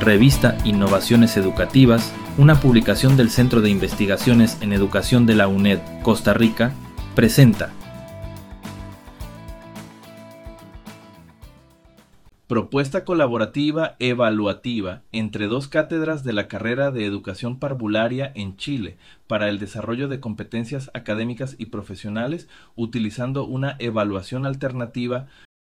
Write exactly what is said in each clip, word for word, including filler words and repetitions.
revista Innovaciones Educativas, una publicación del Centro de Investigaciones en Educación de la UNED, Costa Rica, presenta Propuesta colaborativa evaluativa entre dos cátedras de la carrera de Educación Parvularia en Chile para el desarrollo de competencias académicas y profesionales utilizando una evaluación alternativa.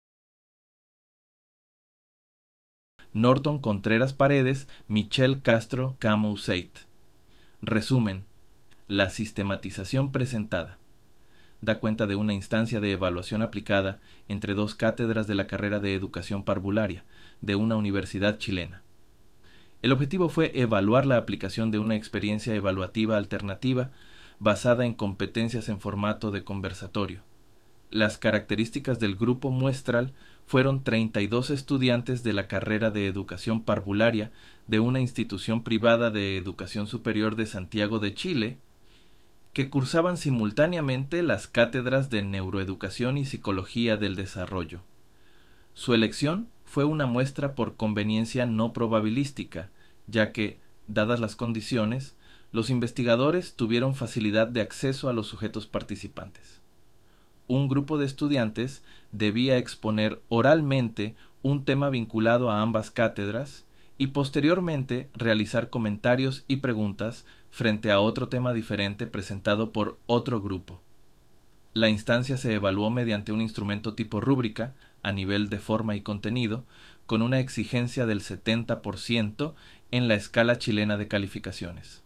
Norton Contreras Paredes, Michelle Castro Camuseit. Resumen: la sistematización presentada da cuenta de una instancia de evaluación aplicada entre dos cátedras de la carrera de Educación Parvularia de una universidad chilena. El objetivo fue evaluar la aplicación de una experiencia evaluativa alternativa basada en competencias en formato de conversatorio. Las características del grupo muestral fueron treinta y dos estudiantes de la carrera de Educación Parvularia de una institución privada de educación superior de Santiago de Chile, que cursaban simultáneamente las cátedras de Neuroeducación y Psicología del Desarrollo. Su elección fue una muestra por conveniencia no probabilística, ya que, dadas las condiciones, los investigadores tuvieron facilidad de acceso a los sujetos participantes. Un grupo de estudiantes debía exponer oralmente un tema vinculado a ambas cátedras y posteriormente realizar comentarios y preguntas frente a otro tema diferente presentado por otro grupo. La instancia se evaluó mediante un instrumento tipo rúbrica a nivel de forma y contenido, con una exigencia del setenta por ciento en la escala chilena de calificaciones.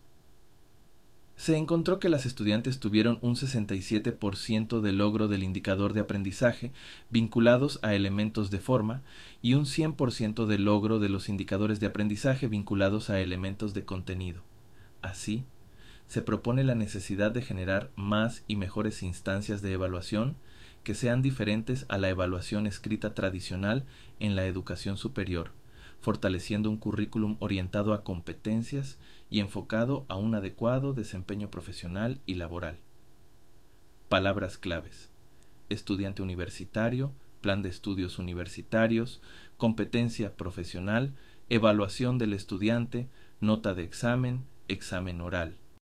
Se encontró que las estudiantes tuvieron un sesenta y siete por ciento de logro del indicador de aprendizaje vinculados a elementos de forma y un cien por ciento de logro de los indicadores de aprendizaje vinculados a elementos de contenido. Así, se propone la necesidad de generar más y mejores instancias de evaluación que sean diferentes a la evaluación escrita tradicional en la educación superior, fortaleciendo un currículum orientado a competencias y enfocado a un adecuado desempeño profesional y laboral. Palabras claves: estudiante universitario, plan de estudios universitarios, competencia profesional, evaluación del estudiante, nota de examen, examen oral.